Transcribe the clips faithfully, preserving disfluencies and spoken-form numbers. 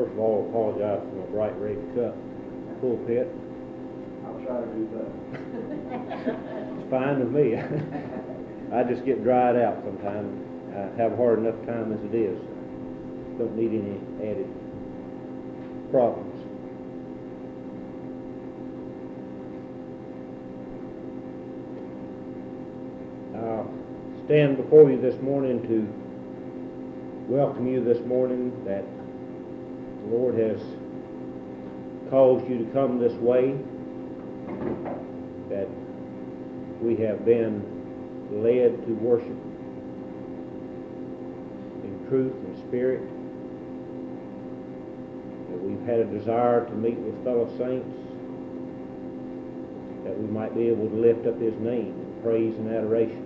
first of all, apologize for my bright red cup pulpit. I'll try to do that. It's fine with me. I just get dried out sometimes. I have a hard enough time as it is. Don't need any added problems. I stand before you this morning to welcome you this morning that the Lord has caused you to come this way, that we have been led to worship in truth and spirit, that we've had a desire to meet with fellow saints, that we might be able to lift up His name in praise and adoration.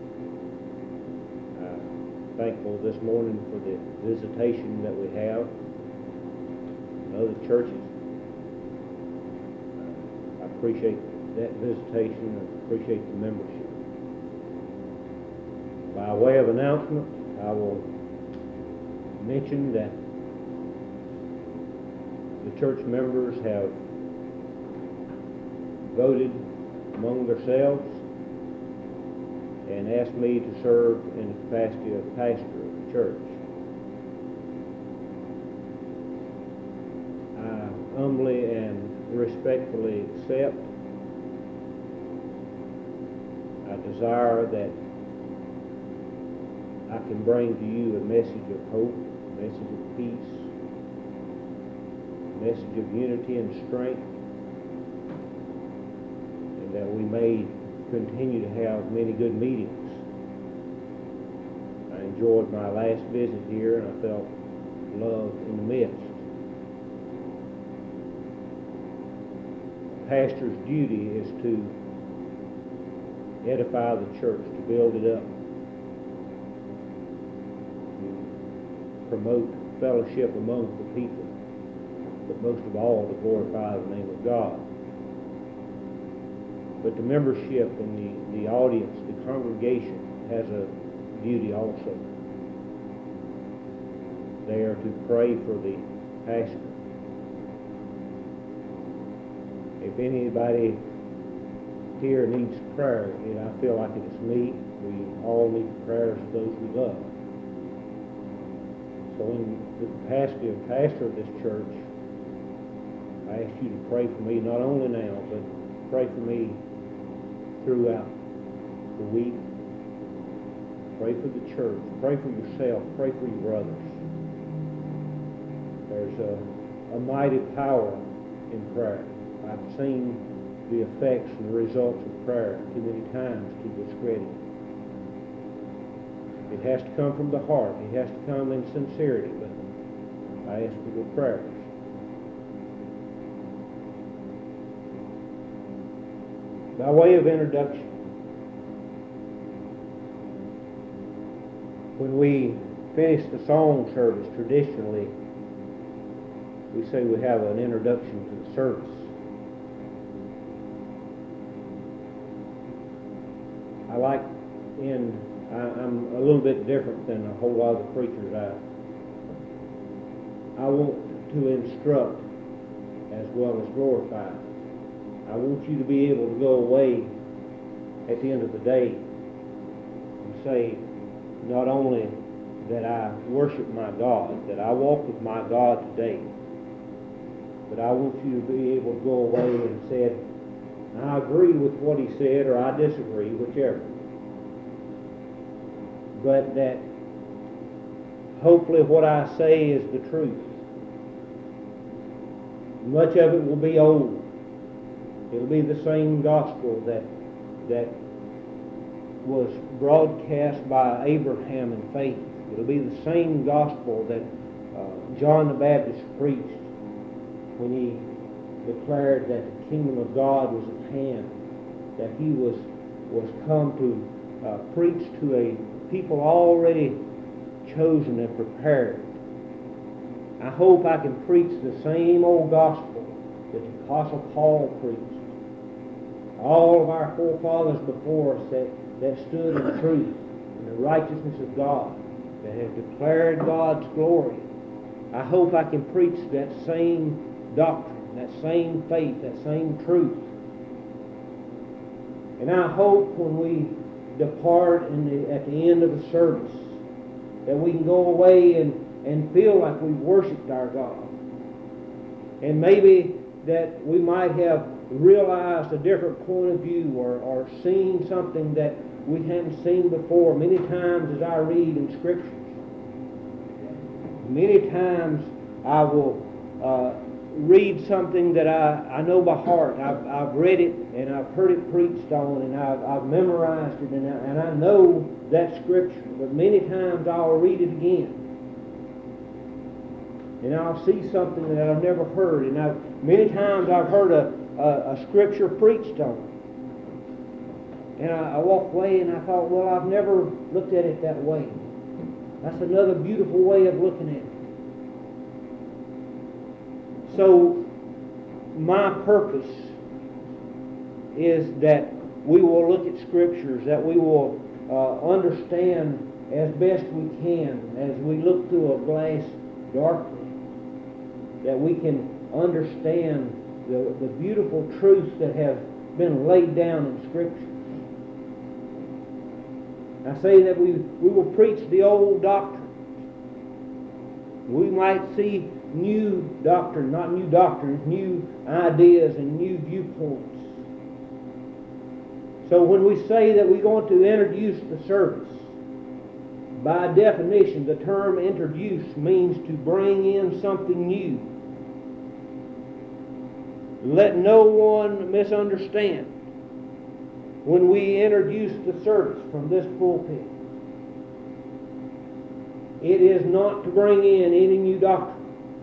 I'm thankful this morning for the visitation that we have in other churches. I appreciate that visitation and appreciate the membership. By way of announcement, I will mention that the church members have voted among themselves and asked me to serve in the capacity of pastor of the church. I humbly and respectfully accept. I desire that I can bring to you a message of hope, a message of peace, a message of unity and strength, and that we may continue to have many good meetings. I enjoyed my last visit here, and I felt love in the midst. A pastor's duty is to edify the church, to build it up, promote fellowship among the people, but most of all to glorify the name of God. But the membership and the, the audience, the congregation, has a duty also. They are to pray for the pastor. If anybody here needs prayer, and I feel like it's me, we all need the prayers of those we love. So in the capacity of pastor of this church, I ask you to pray for me, not only now, but pray for me throughout the week. Pray for the church. Pray for yourself. Pray for your brothers. There's a, a mighty power in prayer. I've seen the effects and the results of prayer too many times to discredit it. It has to come from the heart. It has to come in sincerity. But I ask for your prayers. By way of introduction, when we finish the song service, traditionally, we say we have an introduction to the service. I like in I, I'm a little bit different than a whole lot of the preachers. I, I want to instruct as well as glorify. I want you to be able to go away at the end of the day and say, not only that I worship my God, that I walk with my God today, but I want you to be able to go away and say, I agree with what he said, or I disagree, whichever. But that hopefully what I say is the truth. Much of it will be old. It'll be the same gospel that that was broadcast by Abraham in faith. It'll be the same gospel that uh, John the Baptist preached when he declared that the kingdom of God was at hand, that he was was come to uh, preach to a people already chosen and prepared. I hope I can preach the same old gospel that the Apostle Paul preached. All of our forefathers before us that, that stood in truth and the righteousness of God, that have declared God's glory, I hope I can preach that same doctrine, that same faith, that same truth. And I hope when we depart in the, at the end of the service that we can go away and, and feel like we've worshiped our God. And maybe that we might have realized a different point of view or, or seen something that we hadn't seen before. Many times as I read in Scriptures, many times I will uh, read something that I, I know by heart. I've, I've read it and I've heard it preached on and I've, I've memorized it and I, and I know that Scripture. But many times I'll read it again and I'll see something that I've never heard. And I've, many times I've heard a, a, a Scripture preached on. And I, I walked away and I thought, well, I've never looked at it that way. That's another beautiful way of looking at it. So, my purpose is that we will look at Scriptures, that we will uh, understand as best we can as we look through a glass darkly, that we can understand the, the beautiful truths that have been laid down in Scripture. I say that we, we will preach the old doctrine. We might see new doctrine, not new doctrines, new ideas and new viewpoints. So when we say that we're going to introduce the service, by definition, the term introduce means to bring in something new. Let no one misunderstand. When we introduce the service from this pulpit, it is not to bring in any new doctrine.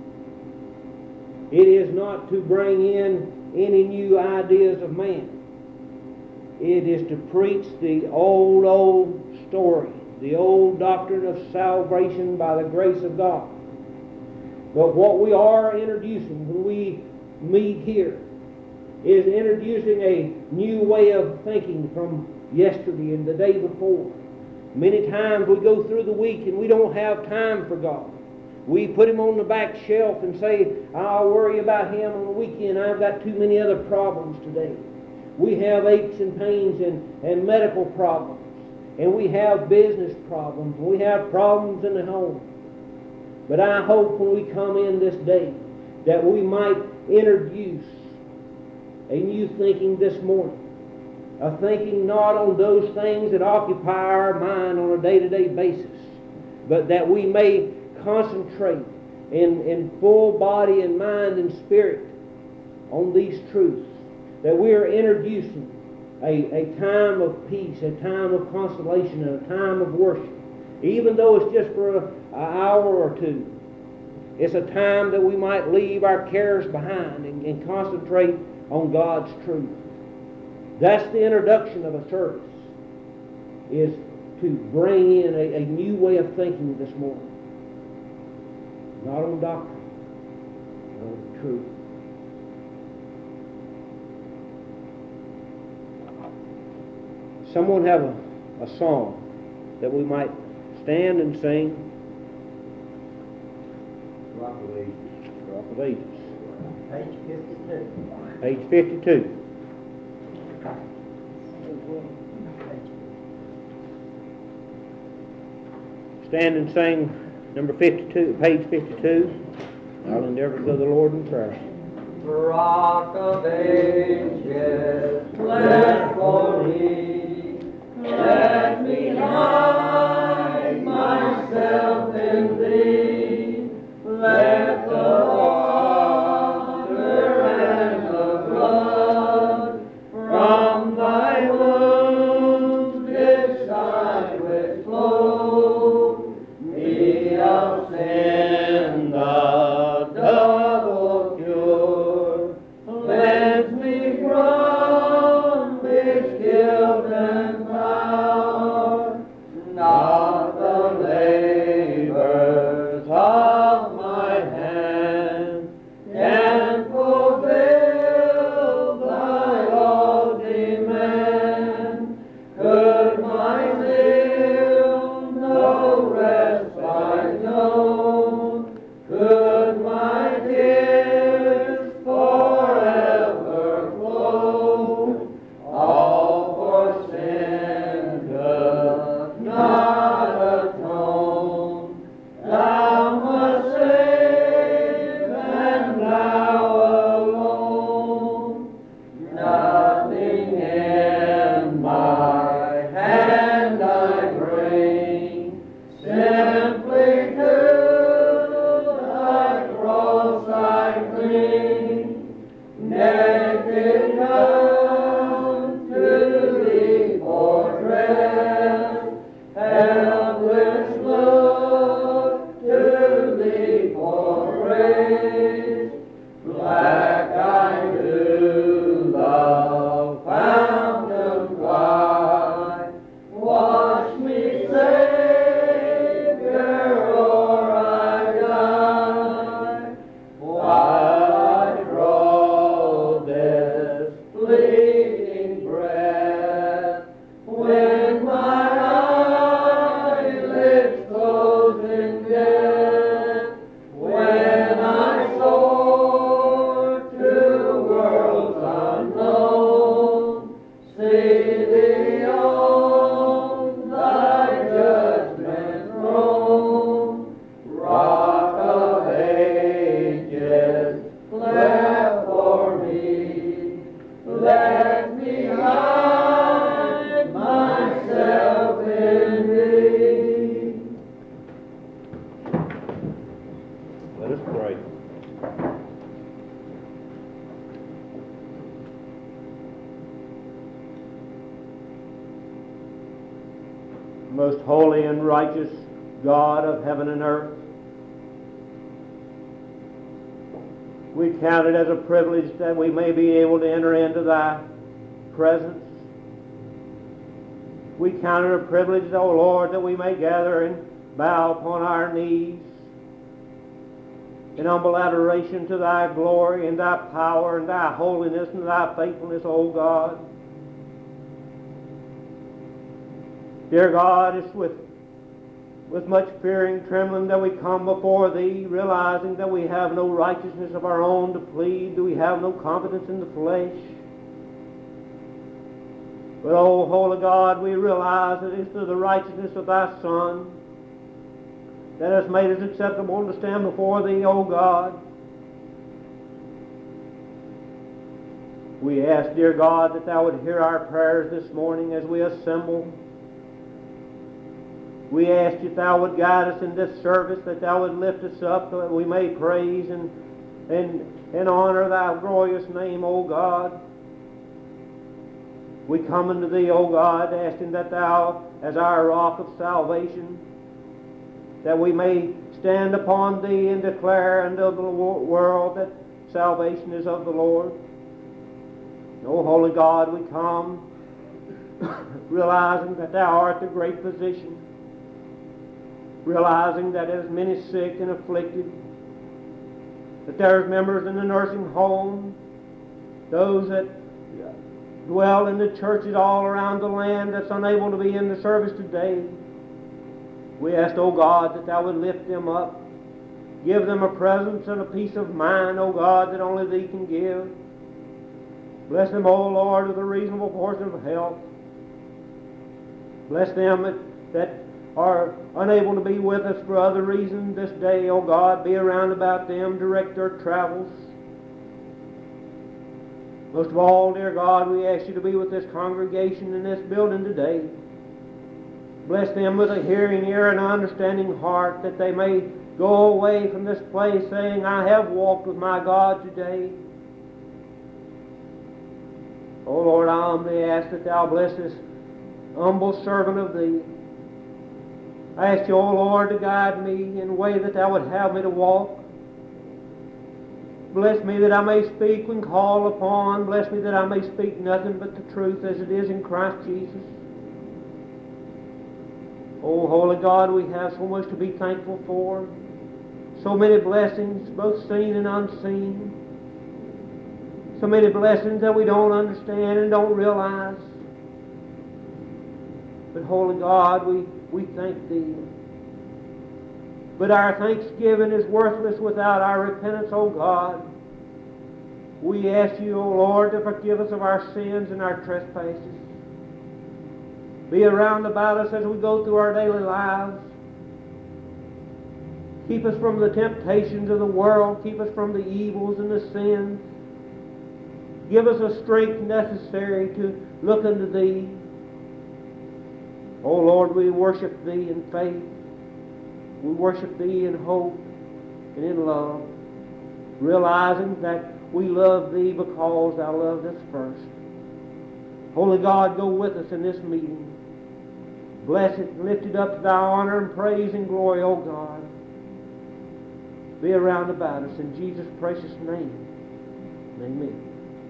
It is not to bring in any new ideas of man. It is to preach the old, old story, the old doctrine of salvation by the grace of God. But what we are introducing when we meet here is introducing a new way of thinking from yesterday and the day before. Many times we go through the week and we don't have time for God. We put Him on the back shelf and say, I'll worry about Him on the weekend. I've got too many other problems today. We have aches and pains and, and medical problems. And we have business problems. We have problems in the home. But I hope when we come in this day that we might introduce a new thinking this morning. A thinking not on those things that occupy our mind on a day-to-day basis, but that we may concentrate in, in full body and mind and spirit on these truths. That we are introducing a, a time of peace, a time of consolation, and a time of worship. Even though it's just for an hour or two, it's a time that we might leave our cares behind and, and concentrate on God's truth. That's the introduction of a service, is to bring in a, a new way of thinking this morning. Not on doctrine, but on truth. Someone have a, a song that we might stand and sing? Rock of Ages. Rock of Ages. Page fifty-two. Page fifty-two. Stand and sing number fifty-two, page fifty-two. I'll endeavor to go to the Lord in prayer. Rock of Ages, let for me, let me hide myself in Thee. Let the water and the blood from Thy wounds beside which flow me of sin the double cure. Cleanse me from Most holy and righteous God of heaven and earth, we count it as a privilege that we may be able to enter into Thy presence. We count it a privilege, O Lord, that we may gather and bow upon our knees in humble adoration to Thy glory and Thy power and Thy holiness and Thy faithfulness, O God. Dear God, it's with, with much fear and trembling that we come before Thee, realizing that we have no righteousness of our own to plead, that we have no confidence in the flesh. But, O holy God, we realize that it's through the righteousness of Thy Son that has made us acceptable to stand before Thee, O God. We ask, dear God, that Thou would hear our prayers this morning as we assemble. We ask that Thou would guide us in this service, that Thou would lift us up, that we may praise and, and, and honor Thy glorious name, O God. We come unto Thee, O God, asking that Thou, as our rock of salvation, that we may stand upon Thee and declare unto the world that salvation is of the Lord. O holy God, we come realizing that Thou art the great physician, realizing that as many sick and afflicted, that there's members in the nursing home, those that dwell in the churches all around the land that's unable to be in the service today. We ask, O God, that Thou would lift them up, give them a presence and a peace of mind, O God, that only Thee can give. Bless them, O Lord, with a reasonable portion of health. Bless them that, that are unable to be with us for other reasons this day, O God. Be around about them, direct their travels. Most of all, dear God, we ask You to be with this congregation in this building today. Bless them with a hearing ear and an understanding heart, that they may go away from this place saying, I have walked with my God today. Oh Lord, I humbly ask that Thou bless this humble servant of Thee. I ask You, O Lord, to guide me in the way that Thou would have me to walk. Bless me that I may speak when called upon. Bless me that I may speak nothing but the truth as it is in Christ Jesus. Oh, holy God, we have so much to be thankful for. So many blessings, both seen and unseen. So many blessings that we don't understand and don't realize. But, holy God, we, we thank Thee. But our thanksgiving is worthless without our repentance, O God. We ask You, O Lord, to forgive us of our sins and our trespasses. Be around about us as we go through our daily lives. Keep us from the temptations of the world. Keep us from the evils and the sins. Give us the strength necessary to look unto Thee. O Lord, we worship Thee in faith. We worship Thee in hope and in love, realizing that we love Thee because Thou loved us first. Holy God, go with us in this meeting. Bless it and lift it up to Thy honor and praise and glory, O God. Be around about us in Jesus' precious name. Amen.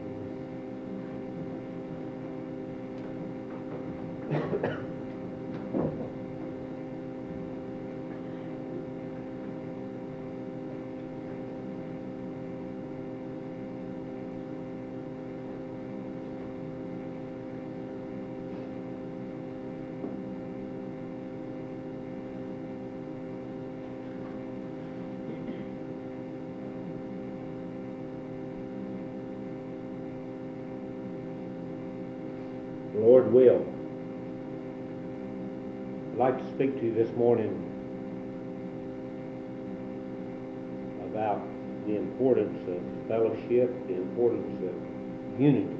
Lord will. I'd like to speak to you this morning about the importance of fellowship, the importance of unity.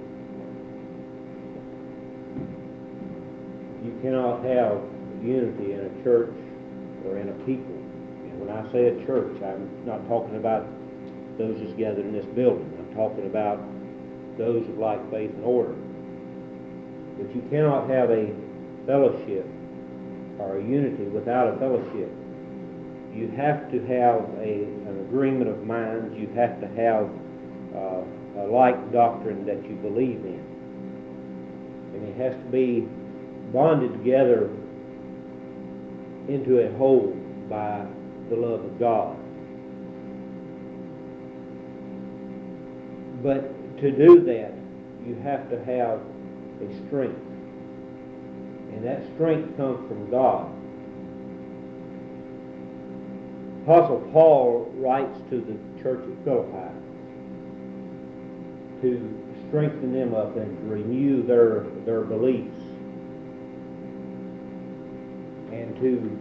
You cannot have unity in a church or in a people. And when I say a church, I'm not talking about those that's gathered in this building. I'm talking about those of like faith and order. But you cannot have a fellowship or a unity without a fellowship. You have to have a, an agreement of minds. You have to have uh, a like doctrine that you believe in. And it has to be bonded together into a whole by the love of God. But to do that, you have to have a strength. And that strength comes from God. Apostle Paul writes to the church at Philippi to strengthen them up and to renew their, their beliefs and to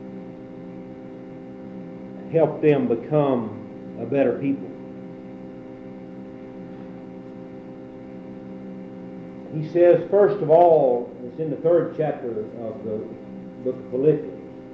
help them become a better people. He says, first of all, it's in the third chapter of the book of Philippians.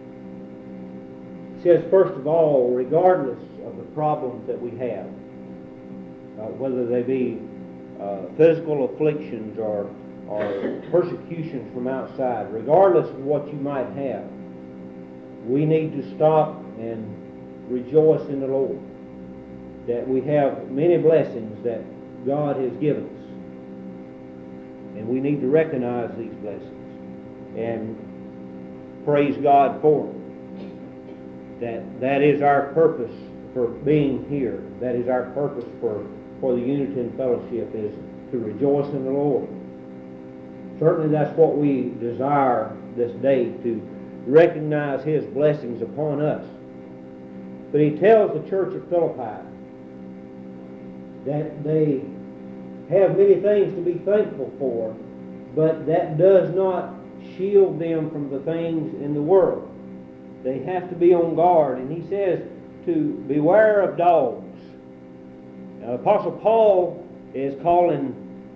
He says, first of all, regardless of the problems that we have, uh, whether they be uh, physical afflictions or, or persecutions from outside, regardless of what you might have, we need to stop and rejoice in the Lord that we have many blessings that God has given us. And we need to recognize these blessings and praise God for them. That that is our purpose for being here. That is our purpose for, for the unity and fellowship, is to rejoice in the Lord. Certainly that's what we desire this day, to recognize His blessings upon us. But he tells the church at Philippi that they have many things to be thankful for, but that does not shield them from the things in the world. They have to be on guard, and he says to beware of dogs. Now, Apostle Paul is calling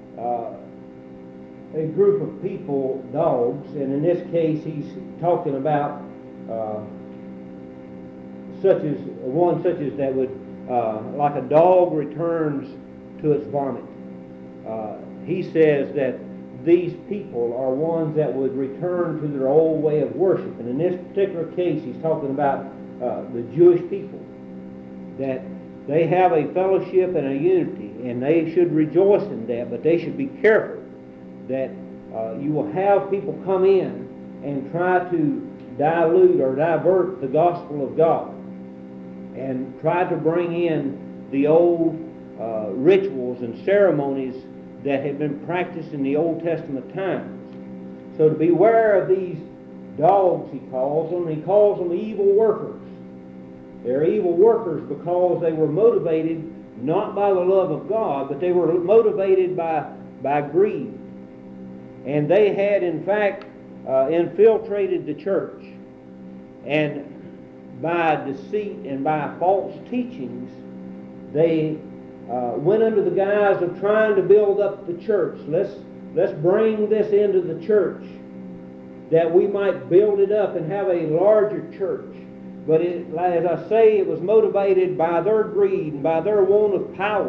uh, a group of people dogs, and in this case he's talking about uh, such as one such as that would, uh, like a dog returns to its vomit. Uh, he says that these people are ones that would return to their old way of worship. And in this particular case, he's talking about uh, the Jewish people, that they have a fellowship and a unity, and they should rejoice in that, but they should be careful that uh, you will have people come in and try to dilute or divert the gospel of God and try to bring in the old uh, rituals and ceremonies that had been practiced in the Old Testament times. So to beware of these dogs, he calls them. He calls them evil workers. They're evil workers because they were motivated not by the love of God, but they were motivated by, by greed. And they had, in fact, uh, infiltrated the church. And by deceit and by false teachings, they Uh, went under the guise of trying to build up the church. Let's, let's bring this into the church that we might build it up and have a larger church. But it, as I say, it was motivated by their greed and by their want of power.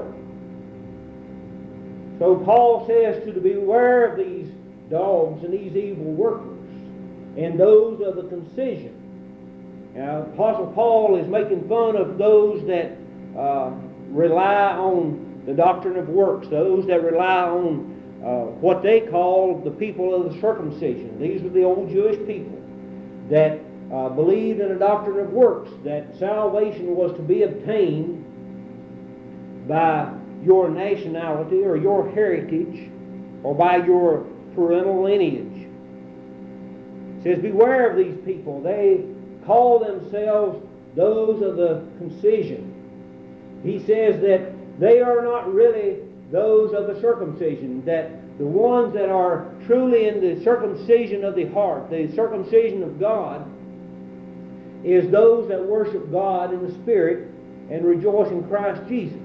So Paul says to beware of these dogs and these evil workers and those of the concision. Now, Apostle Paul is making fun of those that uh, rely on the doctrine of works, those that rely on uh, what they call the people of the circumcision. These were the old Jewish people that uh, believed in a doctrine of works, that salvation was to be obtained by your nationality or your heritage or by your parental lineage. It says, beware of these people. They call themselves those of the concision. He says that they are not really those of the circumcision, that the ones that are truly in the circumcision of the heart, the circumcision of God, is those that worship God in the Spirit and rejoice in Christ Jesus.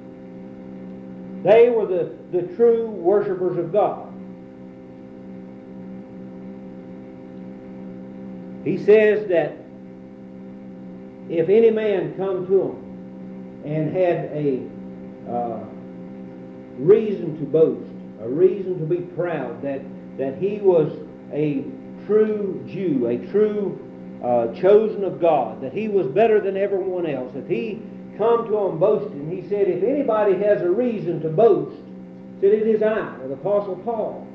They were the, the true worshipers of God. He says that if any man come to him and had a uh, reason to boast, a reason to be proud, that, that he was a true Jew, a true uh, chosen of God, that he was better than everyone else. If he come to him boasting, he said, if anybody has a reason to boast, said it is I, the Apostle Paul.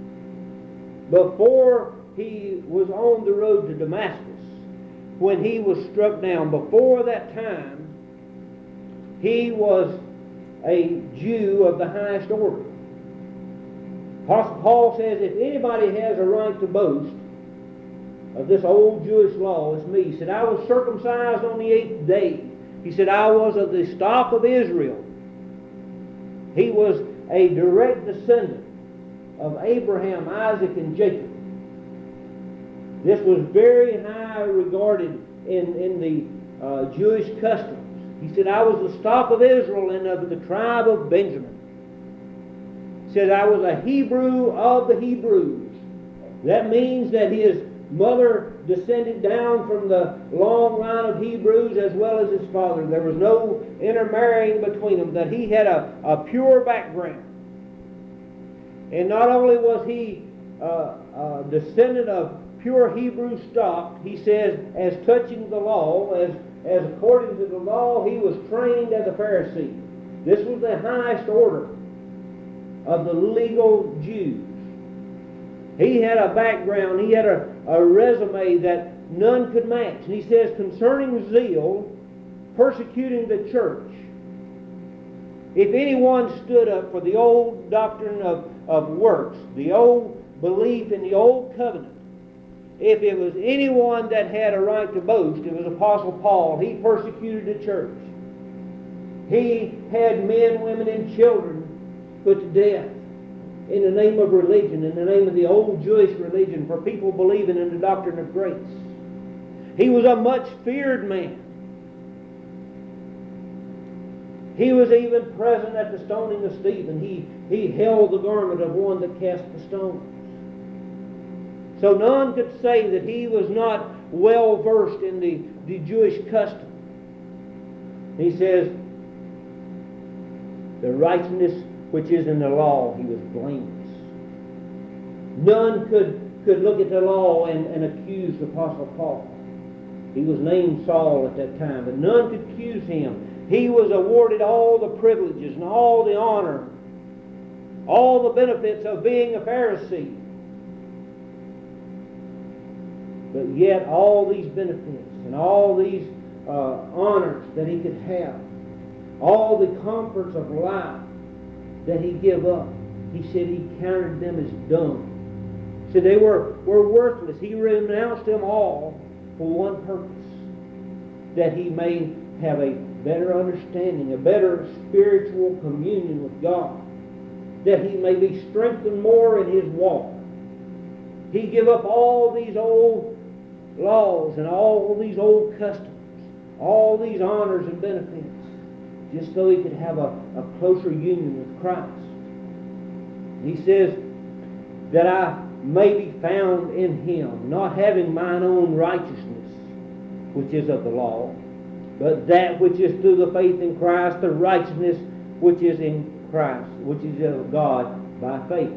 Before he was on the road to Damascus, when he was struck down, before that time, he was a Jew of the highest order. Apostle Paul says, if anybody has a right to boast of this old Jewish law, it's me. He said, I was circumcised on the eighth day. He said, I was of the stock of Israel. He was a direct descendant of Abraham, Isaac, and Jacob. This was very high regarded in, in the uh, Jewish customs. He said, I was the stock of Israel and of the tribe of Benjamin. He said, I was a Hebrew of the Hebrews. That means that his mother descended down from the long line of Hebrews as well as his father. There was no intermarrying between them, that he had a, a pure background. And not only was he uh, a descendant of pure Hebrew stock, he says, as touching the law, as, as according to the law, he was trained as a Pharisee. This was the highest order of the legal Jews. He had a background, he had a, a resume that none could match. And he says, concerning zeal, persecuting the church. If anyone stood up for the old doctrine of, of works, the old belief in the old covenant, if it was anyone that had a right to boast, it was Apostle Paul. He persecuted the church. He had men, women, and children put to death in the name of religion, in the name of the old Jewish religion, for people believing in the doctrine of grace. He was a much feared man. He was even present at the stoning of Stephen. He, he held the garment of one that cast the stones. So none could say that he was not well versed in the, the Jewish custom. He says, the righteousness which is in the law, he was blameless. None could, could look at the law and, and accuse the Apostle Paul. He was named Saul at that time, but none could accuse him. He was awarded all the privileges and all the honor, all the benefits of being a Pharisee. But yet all these benefits and all these uh, honors that he could have, all the comforts of life that he gave up, he said he counted them as dung. He said they were, were worthless. He renounced them all for one purpose, that he may have a better understanding, a better spiritual communion with God, that he may be strengthened more in his walk. He gave up all these old laws and all these old customs, all these honors and benefits, just so he could have a, a closer union with Christ. He says that I may be found in him, not having mine own righteousness, which is of the law, but that which is through the faith in Christ, the righteousness which is in Christ, which is of God by faith.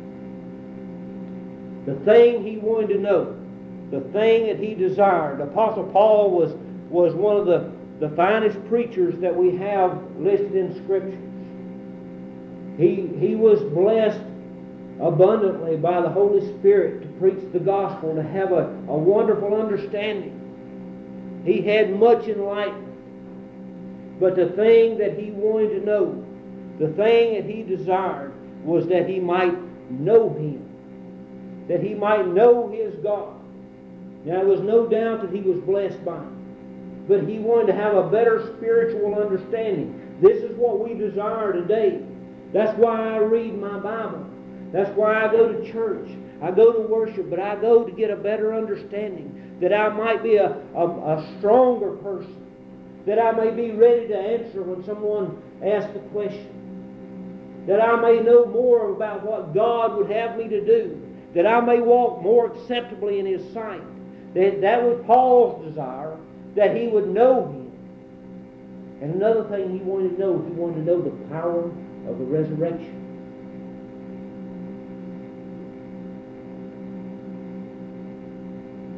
The thing he wanted to know, the thing that he desired. The Apostle Paul was, was one of the, the finest preachers that we have listed in Scriptures. He, he was blessed abundantly by the Holy Spirit to preach the gospel, to have a, a wonderful understanding. He had much enlightenment. But the thing that he wanted to know, the thing that he desired, was that he might know him, that he might know his God. Now, there was no doubt that he was blessed by him, but he wanted to have a better spiritual understanding. This is what we desire today. That's why I read my Bible. That's why I go to church. I go to worship, but I go to get a better understanding, that I might be a, a, a stronger person, that I may be ready to answer when someone asks a question, that I may know more about what God would have me to do, that I may walk more acceptably in His sight. That, that was Paul's desire, that he would know Him. And another thing he wanted to know, he wanted to know the power of the resurrection.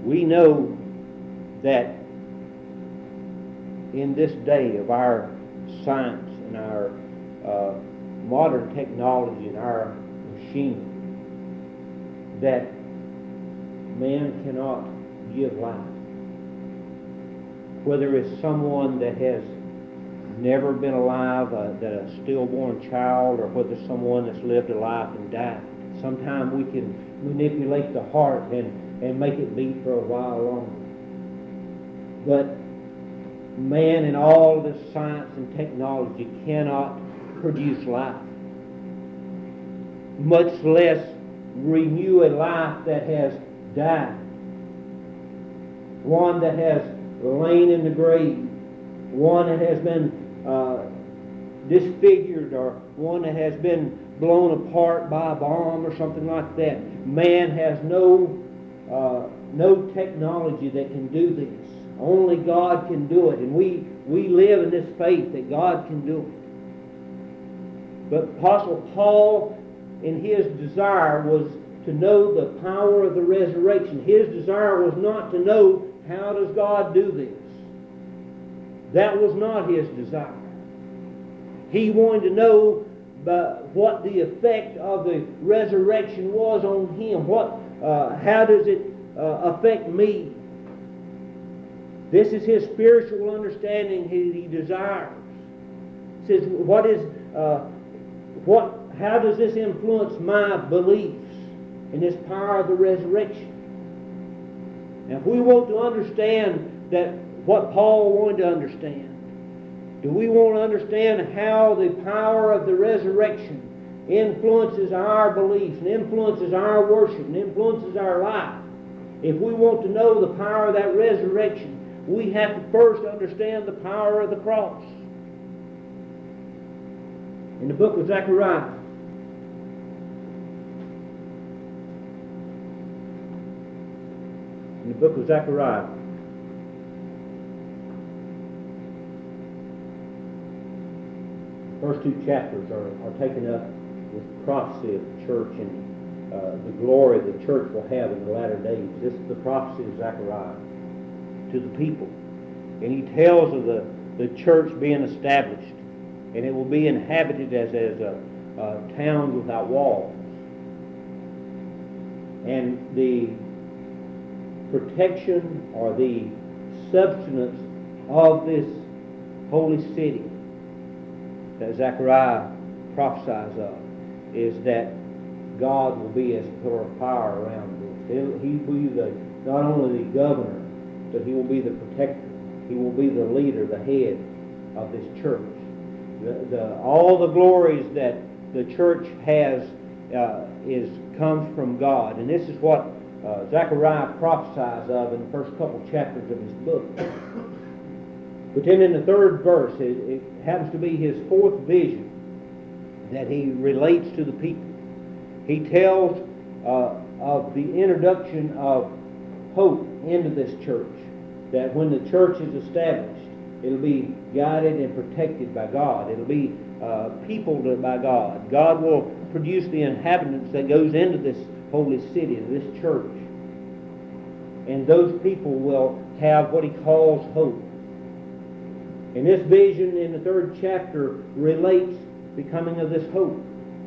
we know that in this day of our science and our uh, modern technology and our machine, that man cannot give life. Whether it's someone that has never been alive, uh, that a stillborn child, or whether someone that's lived a life and died. Sometimes we can manipulate the heart and, and make it beat for a while longer. But man in all this science and technology cannot produce life, much less renew a life that has died, one that has lain in the grave, one that has been uh, disfigured, or one that has been blown apart by a bomb or something like that. Man has no uh, no technology that can do this. Only God can do it, and we we live in this faith that God can do it. But Apostle Paul, in his desire, was to know the power of the resurrection. His desire was not to know, how does God do this? That was not his desire. He wanted to know uh, what the effect of the resurrection was on him. What, uh, how does it uh, affect me? This is his spiritual understanding he, he desires. He says, what is, uh, what, how does this influence my beliefs in this power of the resurrection? Now, if we want to understand that what Paul wanted to understand, do we want to understand how the power of the resurrection influences our beliefs and influences our worship and influences our life? If we want to know the power of that resurrection, we have to first understand the power of the cross. In the book of Zechariah, in the book of Zechariah, the first two chapters are, are taken up with prophecy of the church and uh, the glory the church will have in the latter days. This is the prophecy of Zechariah to the people. And he tells of the, the church being established, and it will be inhabited as, as a, a town without walls. And the protection or the substance of this holy city that Zechariah prophesies of is that God will be as a pillar of fire around this. He'll, he will be the, not only the governor, but he will be the protector. He will be the leader, the head of this church. The, the, all the glories that the church has uh, is comes from God. And this is what uh, Zechariah prophesies of in the first couple chapters of his book. But then in the third verse, it, it happens to be his fourth vision that he relates to the people. He tells uh, of the introduction of hope into this church, that when the church is established, it'll be guided and protected by God. It'll be uh, peopled by God. God will produce the inhabitants that goes into this holy city, this church. And those people will have what he calls hope. And this vision in the third chapter relates the coming of this hope.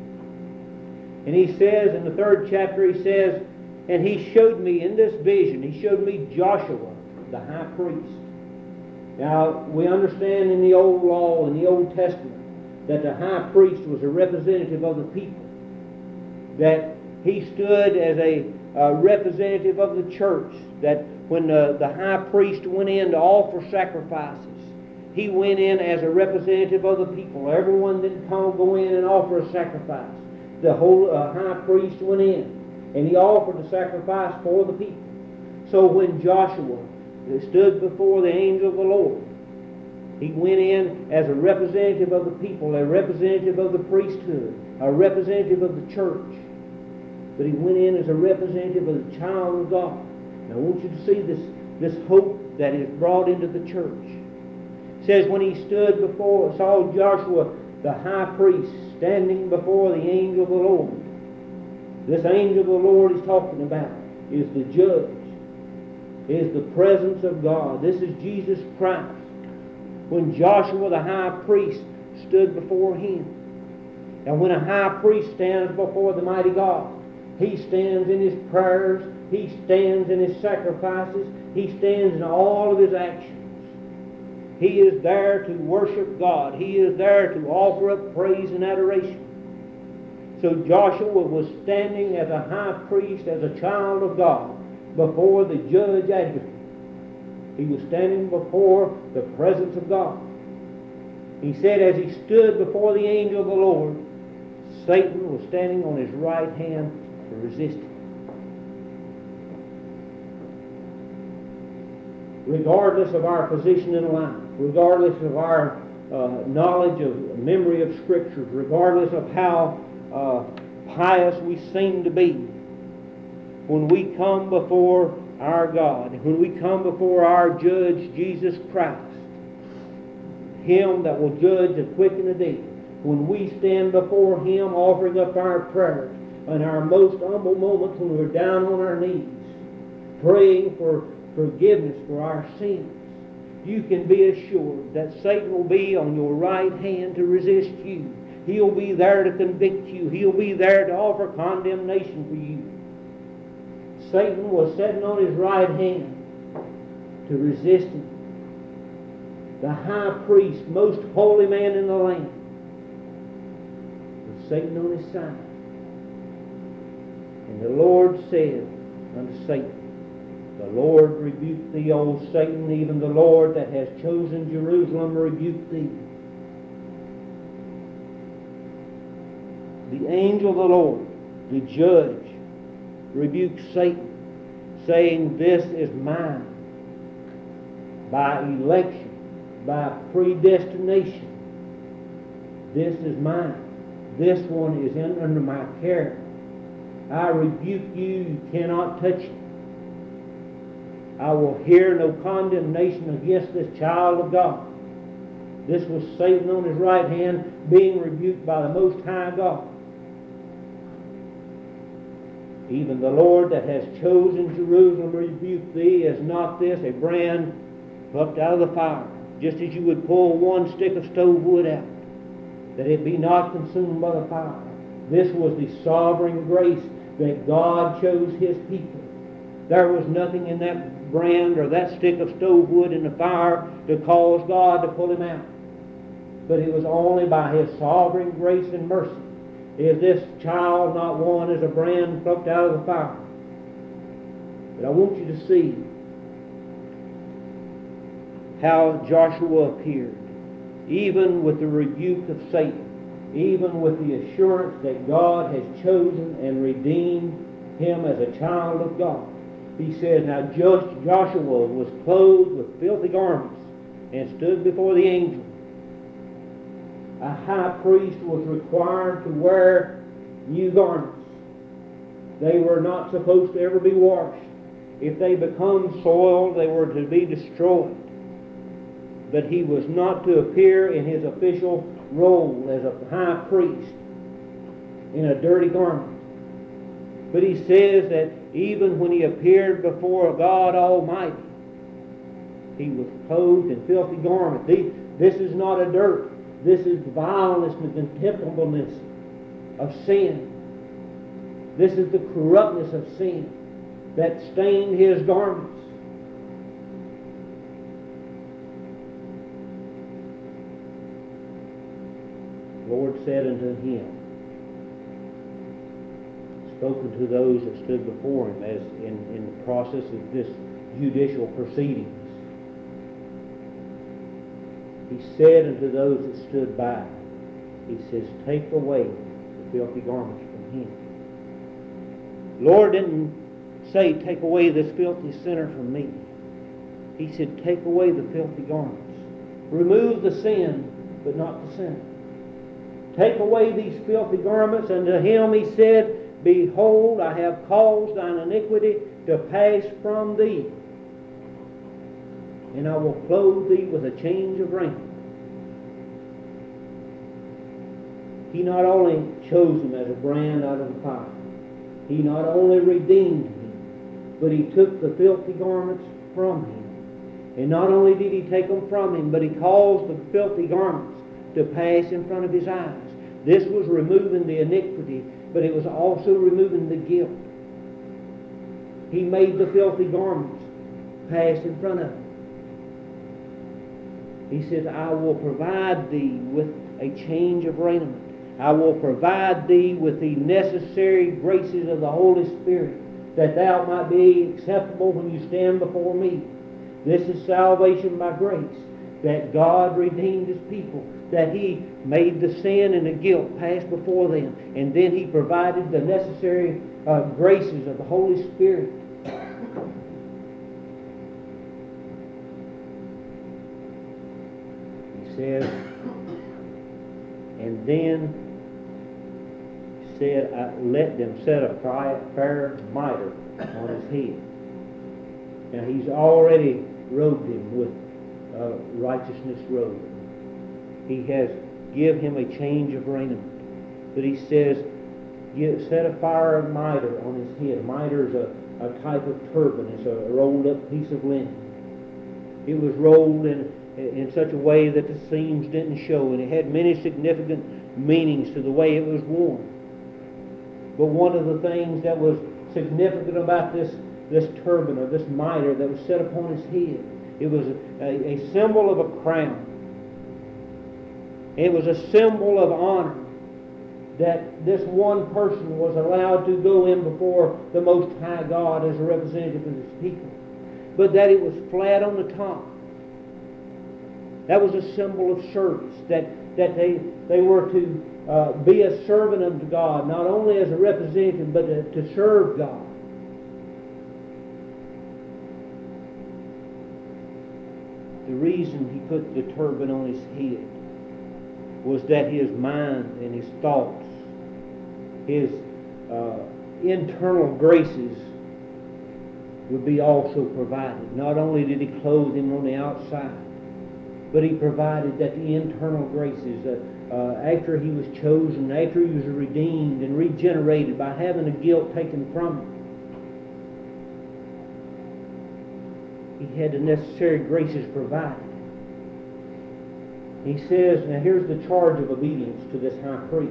And he says in the third chapter, he says, and he showed me in this vision, he showed me Joshua, the high priest. Now, we understand in the Old Law, in the Old Testament, that the high priest was a representative of the people. That he stood as a uh, representative of the church. That when the, the high priest went in to offer sacrifices, he went in as a representative of the people. Everyone didn't come go in and offer a sacrifice. The whole uh, high priest went in, and he offered the sacrifice for the people. So when Joshua stood before the angel of the Lord, he went in as a representative of the people, a representative of the priesthood, a representative of the church. But he went in as a representative of the child of God. And I want you to see this, this hope that is brought into the church. It says when he stood before, saw Joshua, the high priest, standing before the angel of the Lord. This angel of the Lord he's talking about is the judge. is the presence of God. This is Jesus Christ. When Joshua the high priest stood before him. And when a high priest stands before the mighty God, he stands in his prayers, he stands in his sacrifices, he stands in all of his actions. He is there to worship God. He is there to offer up praise and adoration. So Joshua was standing as a high priest, as a child of God, before the judge advocate. He was standing before the presence of God. He said as he stood before the angel of the Lord, Satan was standing on his right hand to resist him. Regardless of our position in life, regardless of our uh, knowledge of memory of Scriptures, regardless of how uh, pious we seem to be, when we come before our God, when we come before our judge, Jesus Christ, Him that will judge the quick and the dead, when we stand before Him offering up our prayers in our most humble moments when we're down on our knees, praying for forgiveness for our sins, you can be assured that Satan will be on your right hand to resist you. He'll be there to convict you. He'll be there to offer condemnation for you. Satan was sitting on his right hand to resist him. The high priest, most holy man in the land, with Satan on his side. And the Lord said unto Satan, the Lord rebuke thee, O Satan, even the Lord that has chosen Jerusalem rebuke thee. The angel of the Lord, the judge, rebuked Satan, saying, this is mine. By election, by predestination, this is mine. This one is in, under my care. I rebuke you, you cannot touch it. I will hear no condemnation against this child of God. This was Satan on his right hand being rebuked by the Most High God. Even the Lord that has chosen Jerusalem rebuke thee. Is not this a brand plucked out of the fire? Just as you would pull one stick of stove wood out, that it be not consumed by the fire. This was the sovereign grace that God chose His people. There was nothing in that brand or that stick of stove wood in the fire to cause God to pull him out. But it was only by His sovereign grace and mercy is this child not one as a brand plucked out of the fire. But I want you to see how Joshua appeared, even with the rebuke of Satan, even with the assurance that God has chosen and redeemed him as a child of God. He says, now Joshua was clothed with filthy garments and stood before the angel. A high priest was required to wear new garments. They were not supposed to ever be washed. If they become soiled, they were to be destroyed. But he was not to appear in his official role as a high priest in a dirty garment. But he says that even when he appeared before God Almighty, he was clothed in filthy garments. This is not a dirt. This is vileness and contemptibleness of sin. This is the corruptness of sin that stained his garments. The Lord said unto him, spoken to those that stood before him as in, in the process of this judicial proceedings. He said unto those that stood by, he says, take away the filthy garments from him. The Lord didn't say, take away this filthy sinner from me. He said, take away the filthy garments. Remove the sin, but not the sinner. Take away these filthy garments. And to him he said, behold, I have caused thine iniquity to pass from thee, and I will clothe thee with a change of raiment. He not only chose him as a brand out of the fire, he not only redeemed him, but he took the filthy garments from him. And not only did he take them from him, but he caused the filthy garments to pass in front of his eyes. This was removing the iniquity, but it was also removing the guilt. He made the filthy garments pass in front of him. He says, I will provide thee with a change of raiment. I will provide thee with the necessary graces of the Holy Spirit, that thou might be acceptable when you stand before me. This is salvation by grace, that God redeemed his people, that he made the sin and the guilt pass before them, and then he provided the necessary uh, graces of the Holy Spirit. He says, and then said, I let them set a fair mitre on his head. Now he's already robed him with uh, righteousness robe. He has give him a change of raiment. But he says, give, set a fire mitre on his head. A mitre is a, a type of turban. It's a rolled up piece of linen. It was rolled in, in such a way that the seams didn't show, and it had many significant meanings to the way it was worn. But one of the things that was significant about this, this turban or this mitre that was set upon his head, it was a, a symbol of a crown. It was a symbol of honor, that this one person was allowed to go in before the Most High God as a representative of his people, but that it was flat on the top. That was a symbol of service, that, that they, they were to uh, be a servant unto God, not only as a representative, but to, to serve God. The reason he put the turban on his head was that his mind and his thoughts, his uh, internal graces would be also provided. Not only did he clothe him on the outside, but he provided that the internal graces, uh, uh, after he was chosen, after he was redeemed and regenerated by having the guilt taken from him, he had the necessary graces provided. He says, now here's the charge of obedience to this high priest.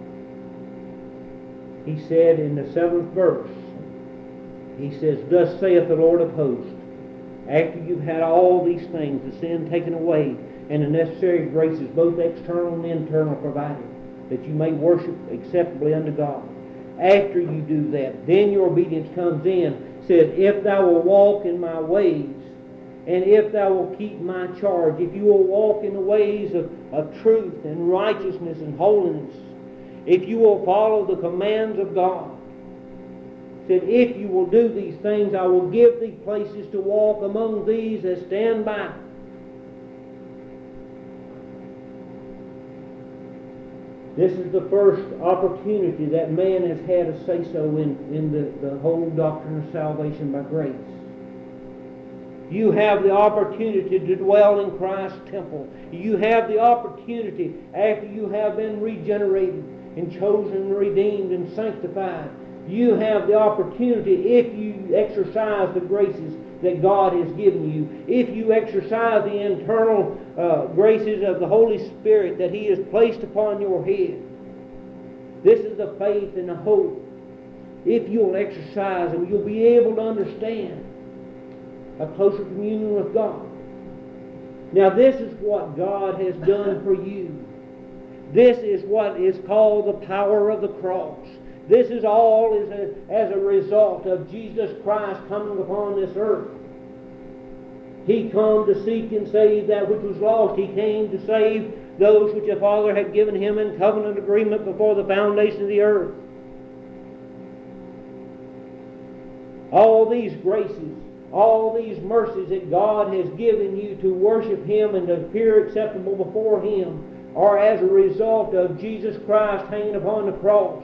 He said in the seventh verse, he says, thus saith the Lord of hosts, after you've had all these things, the sin taken away, and the necessary graces, both external and internal, provided, that you may worship acceptably unto God. After you do that, then your obedience comes in, says, if thou wilt walk in my ways, and if thou wilt keep my charge, if you will walk in the ways of, of truth and righteousness and holiness, if you will follow the commands of God, said, if you will do these things, I will give thee places to walk among these that stand by. This is the first opportunity that man has had a say-so in, in the, the whole doctrine of salvation by grace. You have the opportunity to dwell in Christ's temple. You have the opportunity, after you have been regenerated and chosen and redeemed and sanctified, you have the opportunity, if you exercise the graces that God has given you, if you exercise the internal uh, graces of the Holy Spirit that He has placed upon your head. This is the faith and the hope. If you'll exercise them, you'll be able to understand a closer communion with God. Now this is what God has done for you. This is what is called the power of the cross. This is all as a, as a result of Jesus Christ coming upon this earth. He came to seek and save that which was lost. He came to save those which the Father had given Him in covenant agreement before the foundation of the earth. All these graces, all these mercies that God has given you to worship Him and to appear acceptable before Him are as a result of Jesus Christ hanging upon the cross.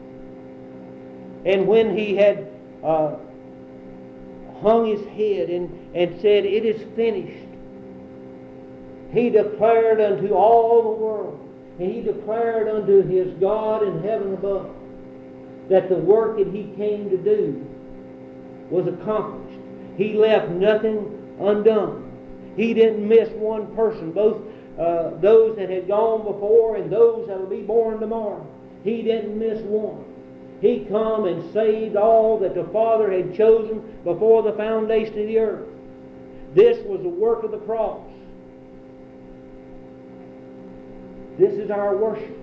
And when He had uh, hung His head and, and said, it is finished, He declared unto all the world, and He declared unto His God in heaven above, that the work that He came to do was accomplished. He left nothing undone. He didn't miss one person, both uh, those that had gone before and those that will be born tomorrow. He didn't miss one. He come and saved all that the Father had chosen before the foundation of the earth. This was the work of the cross. This is our worship.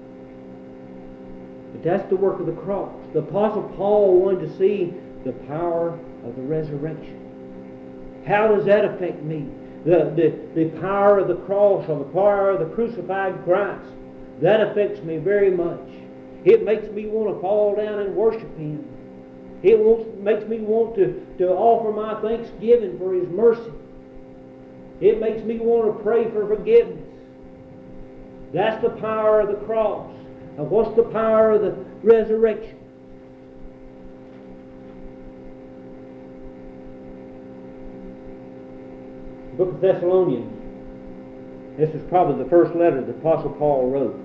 But that's the work of the cross. The Apostle Paul wanted to see the power of the resurrection. How does that affect me? The, the, the power of the cross, or the power of the crucified Christ, that affects me very much. It makes me want to fall down and worship Him. It wants, makes me want to, to offer my thanksgiving for His mercy. It makes me want to pray for forgiveness. That's the power of the cross. And what's the power of the resurrection? The Book of Thessalonians. This is probably the first letter the Apostle Paul wrote.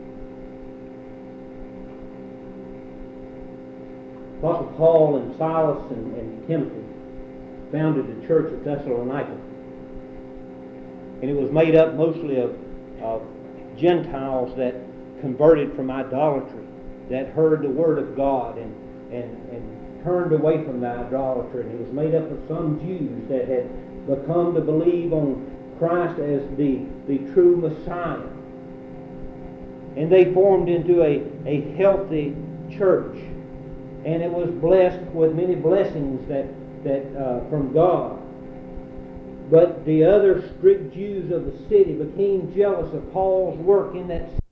Apostle Paul and Silas and, and Timothy founded the church at Thessalonica. And it was made up mostly of, of Gentiles that converted from idolatry, that heard the Word of God and, and, and turned away from the idolatry. And it was made up of some Jews that had become to believe on Christ as the, the true Messiah. And they formed into a, a healthy church. And it was blessed with many blessings that, that uh, from God. But the other strict Jews of the city became jealous of Paul's work in that